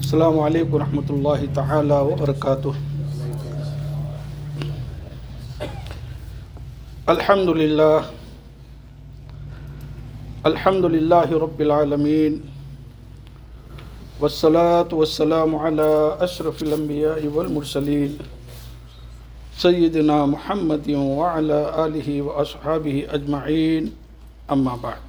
السلام عليكم ورحمة الله تعالى وبركاته. الحمد لله رب العالمين، والصلاة والسلام على أشرف الأنبياء والمرسلين سيدنا محمد وعلى آله وأصحابه أجمعين، أما بعد.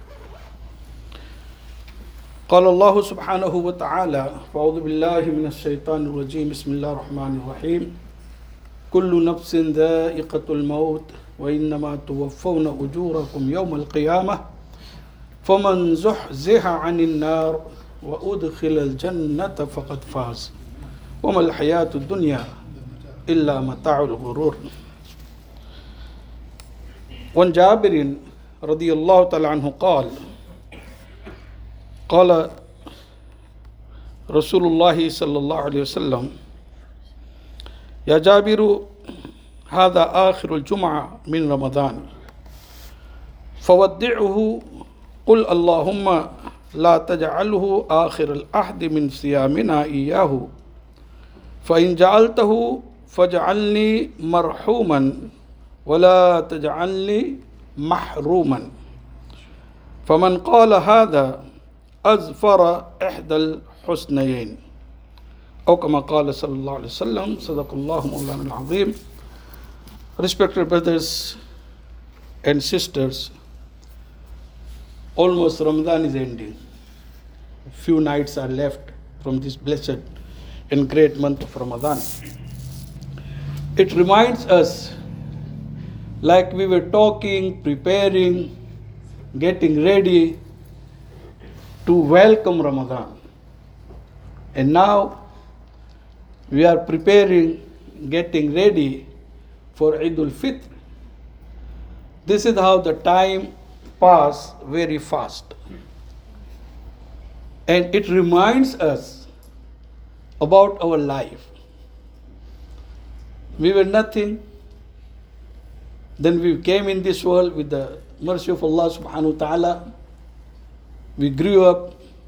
قال الله سبحانه وتعالى: أعوذ بالله من الشيطان الرجيم، بسم الله الرحمن الرحيم. كل نفس ذائقة الموت وإنما توفون أجوركم يوم القيامة فمن زحزح عن النار وأدخل الجنة فقد فاز وما الحياة الدنيا إلا متاع الغرور. وعن جابر رضي الله تعالى عنه قال رسول الله صلى الله عليه وسلم: يا جابر، هذا آخر الجمعة من رمضان فودعه، قل اللهم لا تجعله آخر العهد من صيامنا إياه، فإن جعلته فاجعلني مرحوما ولا تجعلني محروما. فمن قال هذا أزفر إحدى الحسنيين، أو كما قال صلى الله عليه وسلم. صدق الله مولانا العظيم. Respected brothers and sisters, almost Ramadan is ending. Few nights are left from this blessed and great month of Ramadan. It reminds us, like we were talking, preparing, getting ready to welcome Ramadan. And now we are preparing, getting ready for Eid al-Fitr. This is how the time passes very fast. And it reminds us about our life. We were nothing. Then we came in this world with the mercy of Allah subhanahu wa ta'ala. We grew up,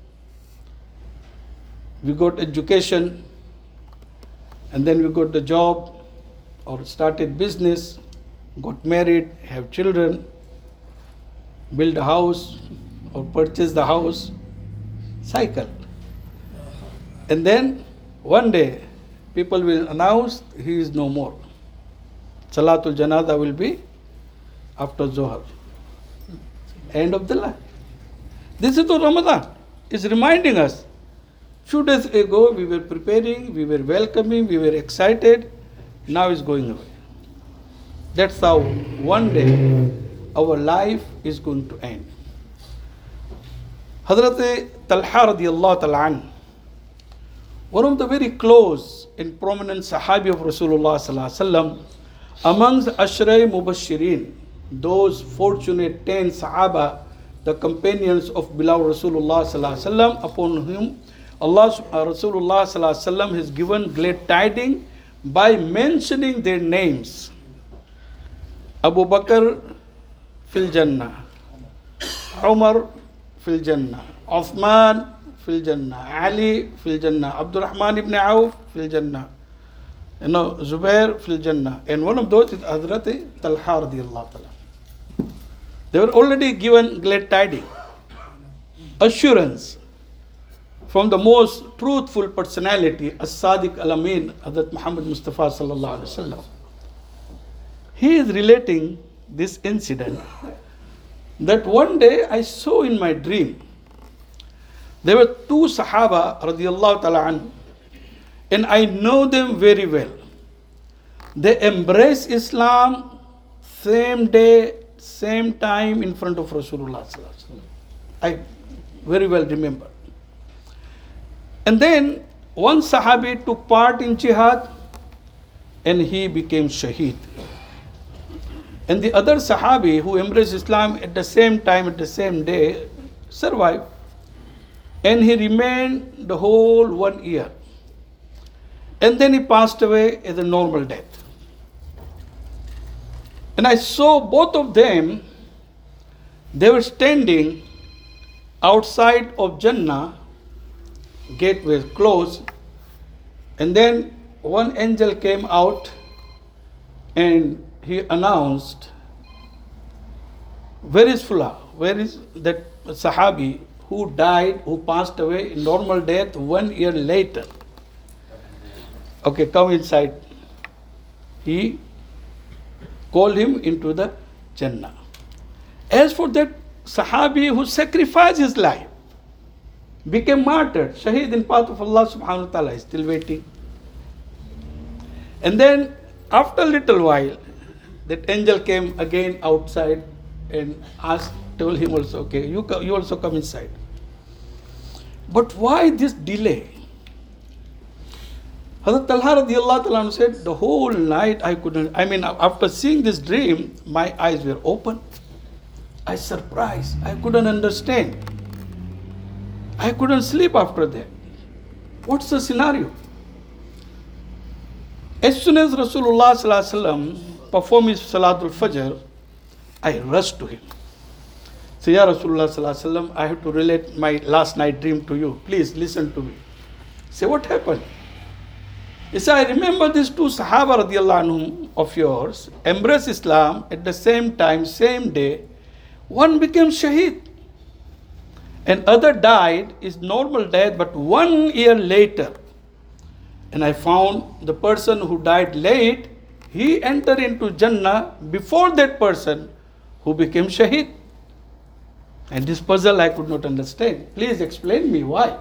we got education, and then we got the job or started business, got married, have children, build a house or purchase the house, cycle. And then one day people will announce he is no more. Salatul Janazah will be after Zohar. End of the life. This is what Ramadan is reminding us. Few days ago we were preparing, we were welcoming, we were excited. Now it's going away. That's how one day our life is going to end. Hazrat Talha radiallahu ta'ala an, one of the very close and prominent Sahabi of Rasulullah sallallahu alaihi wasallam, amongst Ashray Mubashirin, those fortunate 10 Sahaba, the companions of beloved Rasulullah sallallahu alaihi wasallam, upon whom Rasulullah sallallahu alaihi wasallam has given glad tidings by mentioning their names. Abu Bakr fil Jannah, Umar fil Jannah, Uthman fil Jannah, Ali fil Jannah, Abdurrahman ibn Auf fil Jannah, Zubair fil Jannah, and one of those is Hazrat Talha radiyallahu ta'ala. They were already given glad tidings, assurance from the most truthful personality, As-Sadiq Al-Amin, Hazrat Muhammad Mustafa sallallahu alaihi wasallam. He is relating this incident that one day I saw in my dream. There were 2 Sahaba radiyallahu ta'ala an, and I know them very well. They embraced Islam same day, same time in front of Rasulullah sallallahu alaihi wasallam. I very well remember. And then one Sahabi took part in jihad and he became shaheed. And the other Sahabi who embraced Islam at the same time, at the same day, survived. And he remained the whole 1 year. And then he passed away as a normal death. And I saw both of them, they were standing outside of Jannah gate was closed, and then one angel came out and he announced, where is Fulah? Where is that Sahabi who died, who passed away in normal death 1 year later? Okay, come inside. He called him into the Jannah. As for that Sahabi who sacrificed his life, became martyred, Shaheed in path of Allah subhanahu wa ta'ala, is still waiting. And then after a little while, that angel came again outside and told him also, okay, you also come inside. But why this delay? Hazrat Talha radiallahu ta'ala said, the whole night after seeing this dream, my eyes were open. I was surprised. I couldn't understand. I couldn't sleep after that. What's the scenario? As soon as Rasulullah sallallahu alaihi wasallam performed his Salatul Fajr, I rushed to him. Say, Ya Rasulullah sallallahu alaihi wasallam, I have to relate my last night dream to you. Please listen to me. Say, what happened? He said, I remember these two Sahaba radiallahu anhum of yours embraced Islam at the same time, same day. One became Shaheed and other died is normal death, but 1 year later. And I found the person who died late, he entered into Jannah before that person who became Shaheed. And this puzzle I could not understand. Please explain me why.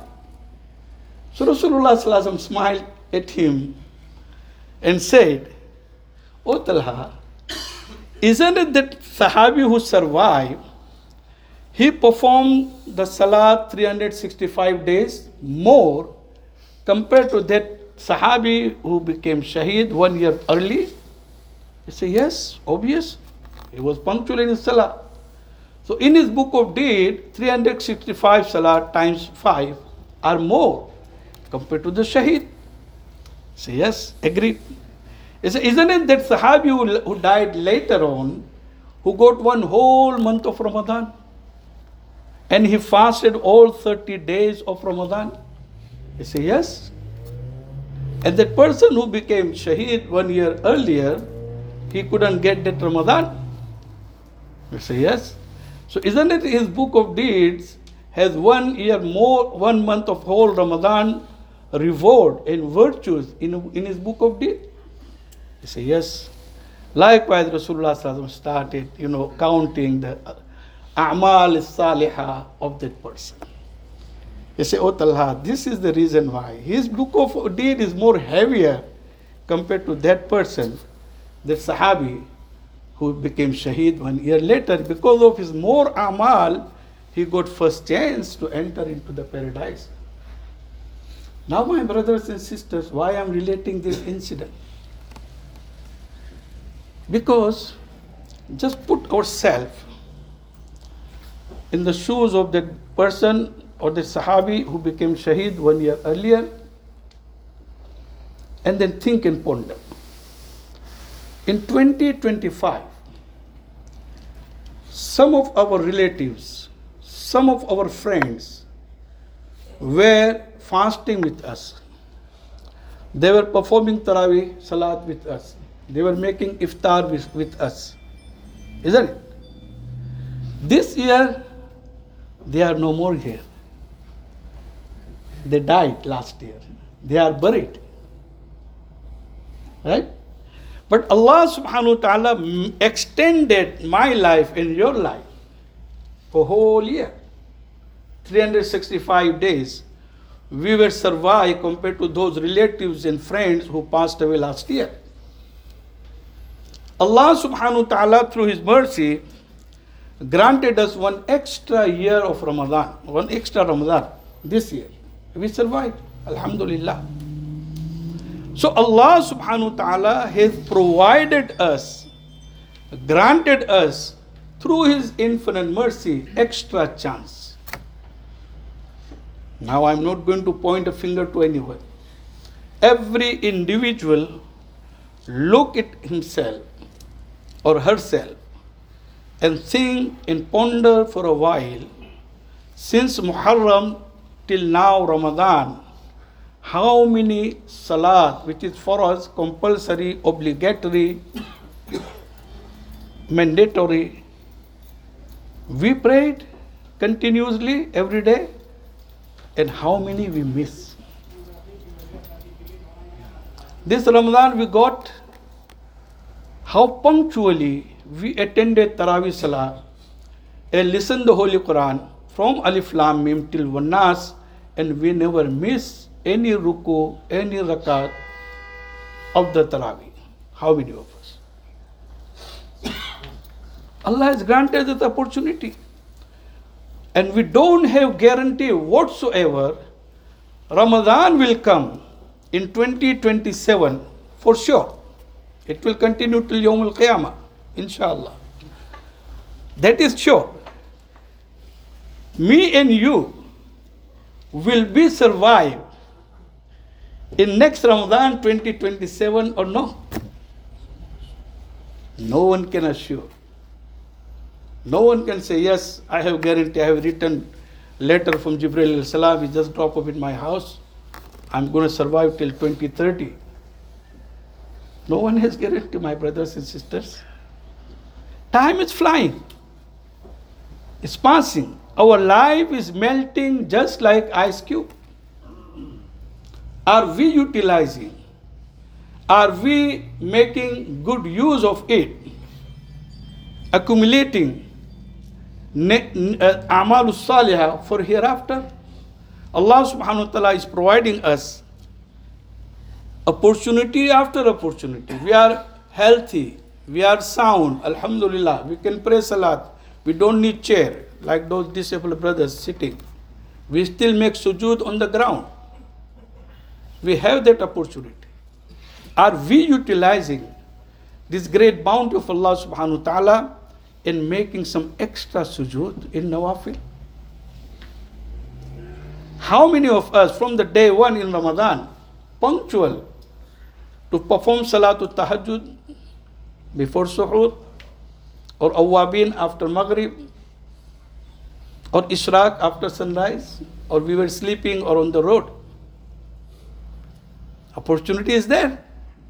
So Rasulullah sallallahu alaihi wasallam smiled at him and said, O Talha, isn't it that Sahabi who survived, he performed the Salat 365 days more compared to that Sahabi who became Shaheed 1 year early? He said, yes, obvious. He was punctual in his Salah. So in his book of deed, 365 Salah times 5 are more compared to the Shaheed. Say, yes, agreed. He said, isn't it that Sahabi who died later on, who got 1 whole month of Ramadan, and he fasted all 30 days of Ramadan? He said, yes. And that person who became Shaheed 1 year earlier, he couldn't get that Ramadan? He said, yes. So isn't it his book of deeds has 1 year more, 1 month of whole Ramadan reward and virtues in his book of deeds? He said, yes. Likewise, Rasulullah sallallahu alaihi wasallam started, counting the a'mal salihah of that person. He said, oh Talha, this is the reason why. His book of deed is more heavier compared to that person, that Sahabi who became Shaheed 1 year later. Because of his more a'mal, he got first chance to enter into the paradise. Now, my brothers and sisters, why I'm relating this incident? Because just put ourselves in the shoes of that person or the Sahabi who became Shaheed 1 year earlier, and then think and ponder. In 2025, some of our relatives, some of our friends were fasting with us. They were performing Taraweeh Salat with us. They were making iftar with us. Isn't it? This year, they are no more here. They died last year. They are buried. Right? But Allah subhanahu wa ta'ala extended my life and your life for a whole year. 365 days. We were survived compared to those relatives and friends who passed away last year. Allah subhanahu wa ta'ala, through His mercy, granted us 1 extra year of Ramadan, 1 extra Ramadan this year. We survived, alhamdulillah. So Allah subhanahu wa ta'ala has provided us, granted us, through His infinite mercy, extra chance. Now I'm not going to point a finger to anyone. Every individual look at himself or herself and think and ponder for a while. Since Muharram till now Ramadan, how many salat, which is for us compulsory, obligatory, mandatory, we prayed continuously every day, and how many we miss. This Ramadan we got how punctually we attended Taraweeh Salah and listened the Holy Quran from Alif Lam Mim till Wan Nas, and we never miss any ruku, any rakat of the Taraweeh. How many of us? Allah has granted us the opportunity. And we don't have guarantee whatsoever Ramadan will come in 2027 for sure. It will continue till Yawm al-Qiyamah, inshallah. That is sure. Me and you will be survive in next Ramadan 2027 or no? No one can assure. No one can say, yes, I have guarantee, I have written letter from Jibreel al-Salam, he just drop up in my house. I'm going to survive till 2030. No one has guarantee, my brothers and sisters. Time is flying. It's passing. Our life is melting just like ice cube. Are we utilizing? Are we making good use of it? Accumulating amalus salihah for hereafter? Allah subhanahu wa ta'ala is providing us opportunity after opportunity. We are healthy. We are sound. Alhamdulillah. We can pray salat. We don't need chair like those disabled brothers sitting. We still make sujood on the ground. We have that opportunity. Are we utilizing this great bounty of Allah subhanahu wa ta'ala in making some extra sujood in nawafil? How many of us from the day one in Ramadan, punctual to perform Salatul Tahajjud before Suhoor, or Awwabin after Maghrib, or Ishraq after sunrise, or we were sleeping or on the road? Opportunity is there.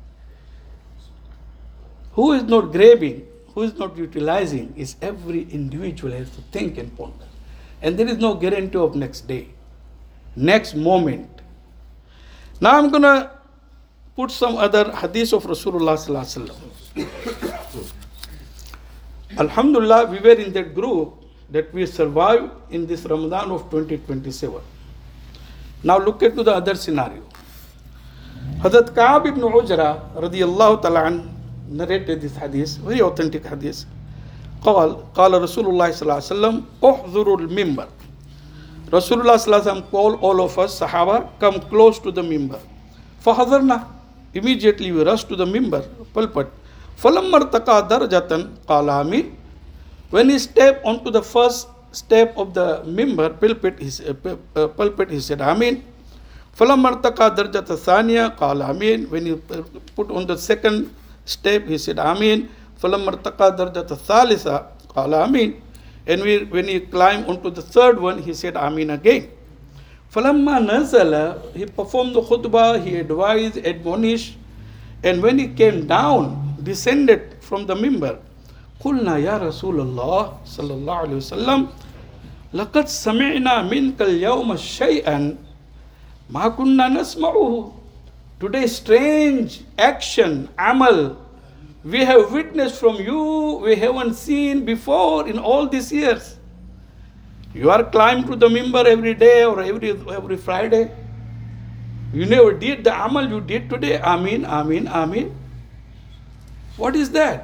Who is not grabbing, who is not utilizing, is every individual has to think and ponder. And there is no guarantee of next day, next moment. Now I'm going to put some other hadith of Rasulullah sallallahu alaihi wasallam. Alhamdulillah, we were in that group that we survived in this Ramadan of 2027. Now look at the other scenario. Hazrat Ka'ab ibn Ujra radiyallahu ta'ala an narrated this hadith, very authentic hadith. قال رسول الله صلى الله عليه وسلم احذروا المنبر. Rasulullah sallallahu alaihi wasallam called all of us Sahaba, come close to the minbar. فحضرنا, immediately we rushed to the minbar, pulpit. فلما ارتقى درجة قال آمين. When he stepped onto the first step of the minbar, pulpit, he said Amin. فلما ارتقى درجة الثانية قال آمين. When he put on the second step, he said Amin. فلما ارتقى درجة الثالثة قال آمين. And when he climbed onto the third one, he said Amin again. فلما نزل, he performed the khutbah, he advised, admonished, and when he came down, descended from the minbar, قلنا يا رسول الله صلى الله عليه وسلم لقد سمعنا منك اليوم شيئا ما كنا نسمعه. Today strange action, amal, we have witnessed from you, we haven't seen before in all these years. You are climbing to the minbar every day or every Friday. You never did the amal you did today. Amin, Amin, Amin. What is that?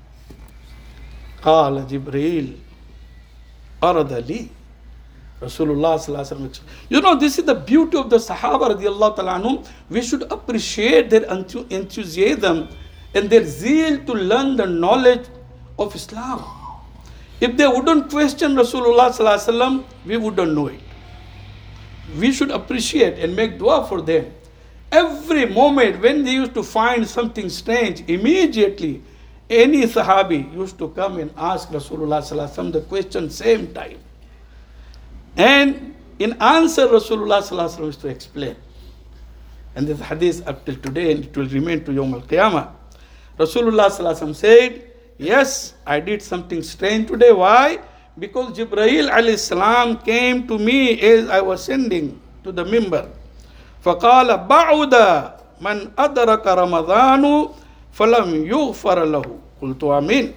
قال جبريل أرد لي. Rasulullah sallallahu alaihi wasallam. You know, this is the beauty of the Sahaba radiallahu ta'ala anhum. We should appreciate their enthusiasm and their zeal to learn the knowledge of Islam. If they wouldn't question Rasulullah sallallahu alaihi wasallam, we wouldn't know it. We should appreciate and make dua for them. Every moment when they used to find something strange, immediately any Sahabi used to come and ask Rasulullah sallallahu alaihi wasallam the question same time. And in answer, Rasulullah sallallahu alaihi wasallam used to explain. And this hadith up till today, and it will remain to Yawm al-Qiyamah. Rasulullah sallallahu alaihi wasallam said, yes, I did something strange today. Why? Because Jibreel alayhi salam came to me as I was sending to the mimbar. فَقَالَ بَعُدَ مَنْ أَدْرَكَ رَمَضَانُ فَلَمْ يُغْفَرَ لَهُ قُلْتُ آمين.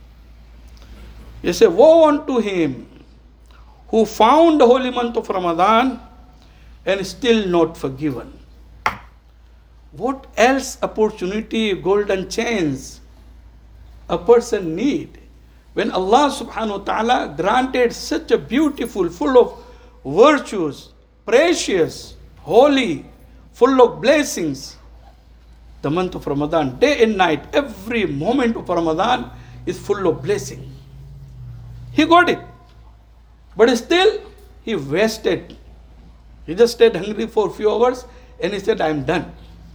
He said, woe unto him who found the holy month of Ramadan and still not forgiven. What else opportunity, golden chance a person need when Allah subhanahu wa ta'ala granted such a beautiful, full of virtues, precious, holy, full of blessings, the month of Ramadan, day and night, every moment of Ramadan is full of blessing. He got it, but still he wasted. He just stayed hungry for a few hours and he said, I am done.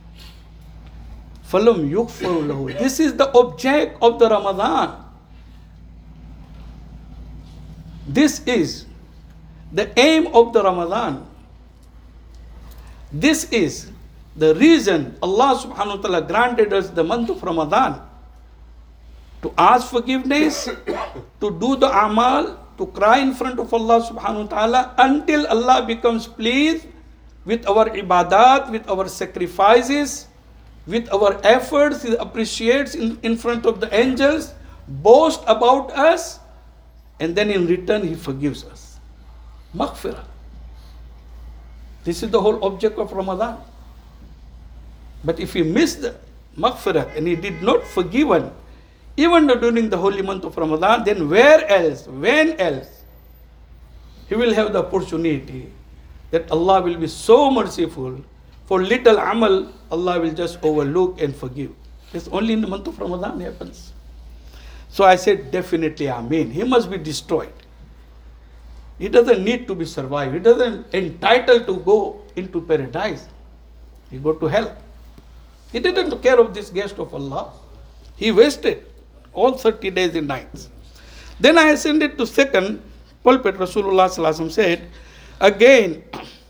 فَلَمْ يُغْفَرُ لَهُ. This is the object of the Ramadan. This is the aim of the Ramadan. This is the reason Allah subhanahu wa ta'ala granted us the month of Ramadan. To ask forgiveness, to do the amal, to cry in front of Allah subhanahu wa ta'ala until Allah becomes pleased with our ibadat, with our sacrifices, with our efforts. He appreciates in front of the angels, boast about us, and then in return He forgives us. Maghfirah. This is the whole object of Ramadan. But if he missed the maghfirah and he did not forgiven, even during the holy month of Ramadan, then where else, when else, he will have the opportunity that Allah will be so merciful. For little amal, Allah will just overlook and forgive. It's only in the month of Ramadan happens. So I said, definitely Ameen. He must be destroyed. He doesn't need to be survived. He doesn't entitled to go into paradise. He go to hell. He didn't take care of this guest of Allah. He wasted all 30 days and nights. Then I ascended to second pulpit. Rasulullah sallallahu alaihi wasallam said, again,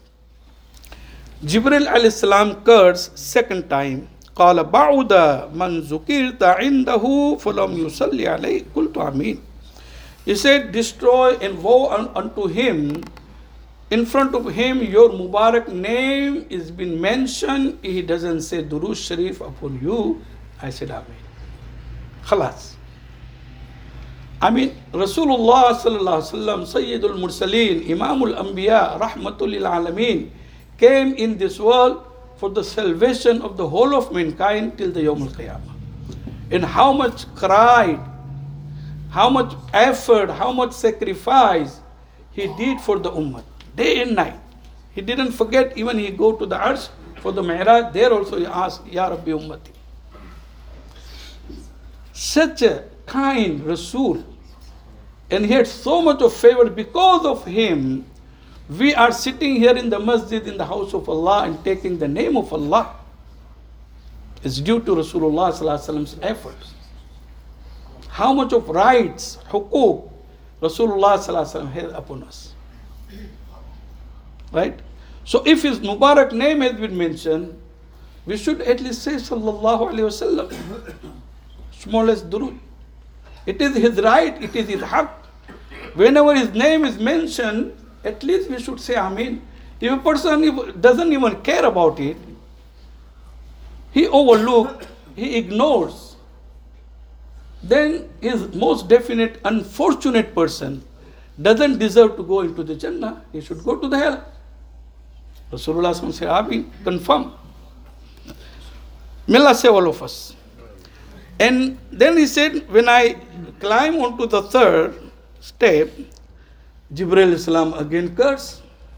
Jibril alayhi salam cursed second time. قال بعد من ذكرت عنده فلم يصلي عليه قلت آمين. He said, destroy and woe unto him. In front of him, your Mubarak name is been mentioned. He doesn't say Durood Sharif upon you. I said, Ameen. Khalas. I mean, Rasulullah sallallahu alaihi wasallam, Sayyidul Mursaleen, Imamul Anbiya, Rahmatul lil Alameen, came in this world for the salvation of the whole of mankind till the Yawm al-Qiyamah. And how much cried, how much effort, how much sacrifice he did for the ummah, day and night. He didn't forget, even he go to the Arsh for the Mi'raj, there also he asked, Ya Rabbi Ummati. Such a kind Rasul, and he had so much of favor. Because of him, we are sitting here in the masjid, in the house of Allah, and taking the name of Allah. It's due to Rasulullah sallallahu alaihi wasallam's efforts. How much of rights, hukuk, Rasulullah sallallahu alaihi wasallam had upon us. Right? So if his Mubarak name has been mentioned, we should at least say sallallahu alaihi wasallam. Smallest durood. It is his right, it is his haq. Whenever his name is mentioned, at least we should say Ameen. If a person doesn't even care about it, he overlooks, he ignores, then his most definite unfortunate person doesn't deserve to go into the Jannah. He should go to the hell. Rasulullah said, Ameen, confirm. May Allah save all of us. And then he said, when I climb onto the third step, Jibril Islam again cursed.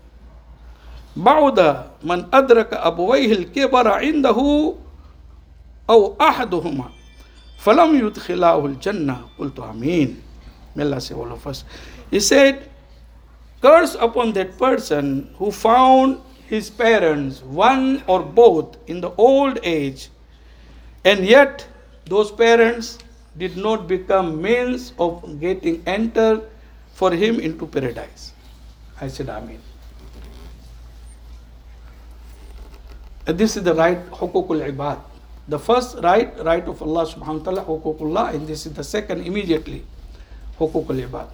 بعد من أدرك أبويه الكبر عنده أو أحدهما فلم يدخلاه الجنة قلت آمين. May Allah save all of us. He said, curse upon that person who found his parents, one or both, in the old age, and yet those parents did not become means of getting entered for him into paradise. I said, Ameen. This is the right, hukukul ibad. The first right of Allah subhanahu wa ta'ala, hukukullah, and this is the second immediately, hukukul ibad.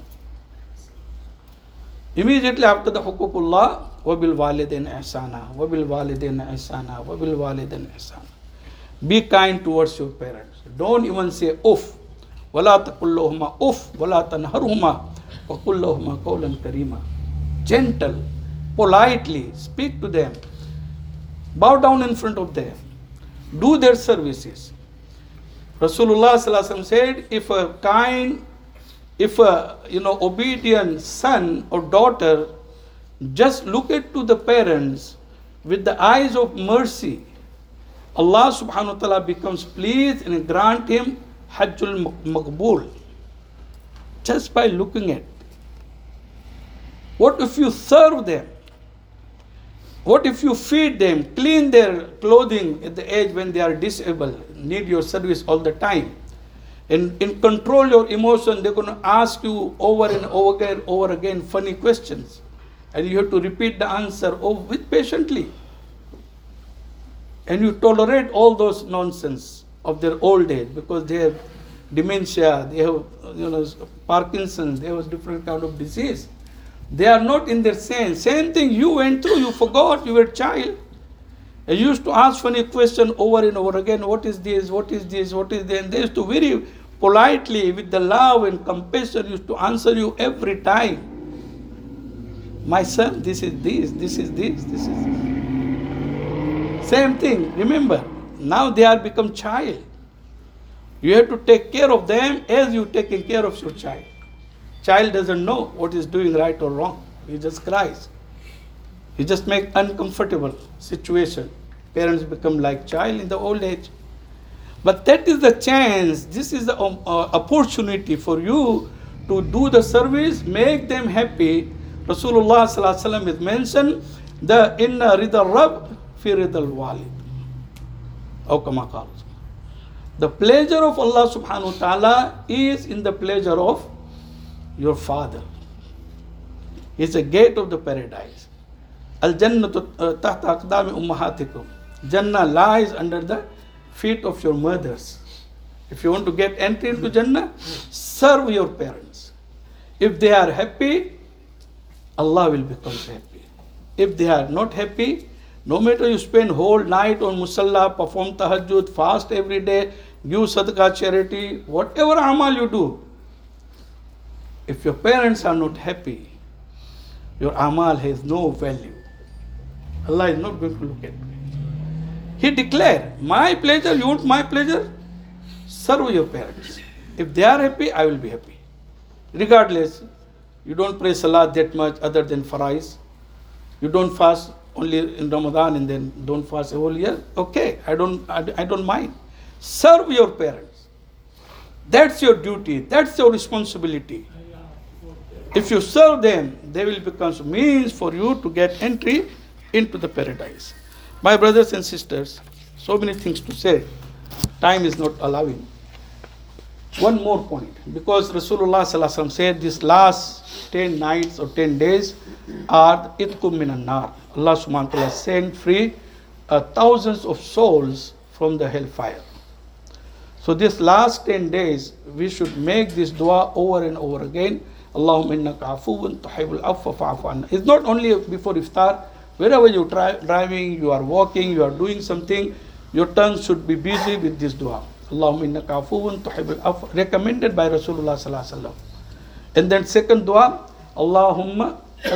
Immediately after the hukukullah, wabil walidain ihsana, wabil walidain ihsana, wabil walidain ihsana. Be kind towards your parents. Don't even say uff. وَلَا تَقُلْ لَهُمَا uff, وَلَا تَنْهَرْهُمَا وَقُلْ لَهُمَا قَوْلًا كَرِيمًا. Gentle, politely speak to them. Bow down in front of them. Do their services. Rasulullah sallallahu alaihi wasallam said, if a obedient son or daughter just look at to the parents with the eyes of mercy, Allah subhanahu wa ta'ala becomes pleased and grant him Hajjul Maqbool just by looking at. What if you serve them? What if you feed them, clean their clothing at the age when they are disabled, need your service all the time? And control your emotion, they're going to ask you over and over again funny questions. And you have to repeat the answer with patiently. And you tolerate all those nonsense of their old age because they have dementia, they have Parkinson's, they have different kind of disease. They are not in their sense. Same thing you went through, you forgot, you were a child. And you used to ask funny question over and over again, what is this, what is this, what is that? And they used to very politely, with the love and compassion, used to answer you every time. My son, this is this, this is this, this is this. Same thing, remember, now they are become child. You have to take care of them as you taking care of your child. Child doesn't know what is doing right or wrong. He just cries. He just make uncomfortable situation. Parents become like child in the old age. But that is the chance. This is the opportunity for you to do the service, make them happy. Rasulullah sallallahu alaihi wasallam is mentioned the inna ridal Rabb fi ridal walid. The pleasure of Allah subhanahu wa ta'ala is in the pleasure of your father. It's a gate of the paradise. Al-Jannatu tahta aqdami ummahatikum. Jannah lies under the feet of your mothers. If you want to get entry into Jannah, serve your parents. If they are happy, Allah will become happy. If they are not happy, no matter you spend whole night on musalla, perform tahajjud, fast every day, give sadaqah, charity, whatever amal you do, if your parents are not happy, your amal has no value. Allah is not going to look at me. He declared, my pleasure, you want my pleasure? Serve your parents. If they are happy, I will be happy. Regardless, you don't pray salat that much other than farais. You don't fast only in Ramadan and then don't fast a whole year. Okay, I don't mind. Serve your parents. That's your duty. That's your responsibility. If you serve them, they will become means for you to get entry into the paradise. My brothers and sisters, so many things to say. Time is not allowing. One more point. Because Rasulullah sallallahu alaihi wasallam said this last 10 nights or 10 days are itkum minan nar. Allah subhanahu wa ta'ala sent free thousands of souls from the hellfire. So this last 10 days, we should make this dua over and over again. Allahumma innaka afuwun tuhibbul afwa fa'fu anna. It's not only before iftar. Wherever you're driving, you are walking, you are doing something, your tongue should be busy with this dua. Allahumma innaka afuwun tuhibbul afwa. Recommended by Rasulullah sallallahu alaihi wasallam. And then second dua, Allahumma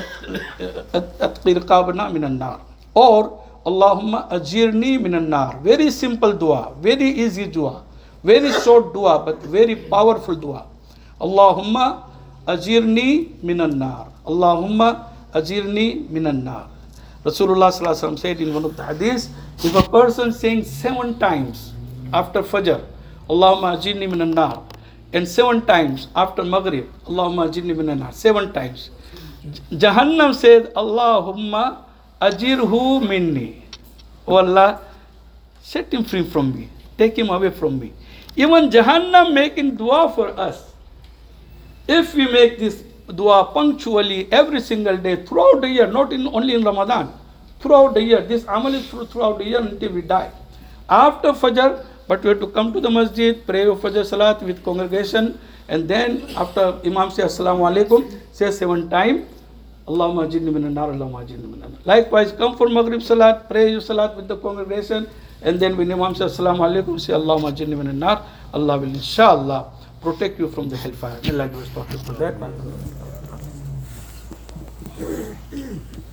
atqi riqabana minan nar. Or Allahumma ajirni minan nar. Very simple dua, very easy dua, very short dua, but very powerful dua. Allahumma ajirni minan nar. Allahumma ajirni minan nar. Rasulullah sallallahu alaihi wasallam said in one of the hadiths, if a person saying 7 times after Fajr, Allahumma ajirni minan nar, and 7 times after Maghrib, Allahumma ajirni minan nar, 7 times, Jahannam said, Allahumma ajirhu minni. Oh Allah, set him free from me, take him away from me. Even Jahannam making dua for us. If we make this dua punctually every single day throughout the year, not only in Ramadan, throughout the year. This amal is throughout the year until we die. After Fajr, but we have to come to the masjid, pray your Fajr Salat with congregation, and then after Imam says Assalamu alaikum, say 7 times, Allahumma ajirni minan nar, Allahumma ajirni minan nar. Likewise, come for Maghrib Salat, pray your Salat with the congregation, and then when Imam says Assalamu alaikum, say Allahumma ajirni minan nar. Allah will inshallah protect you from the hellfire. May Allah give us tawfiq for that.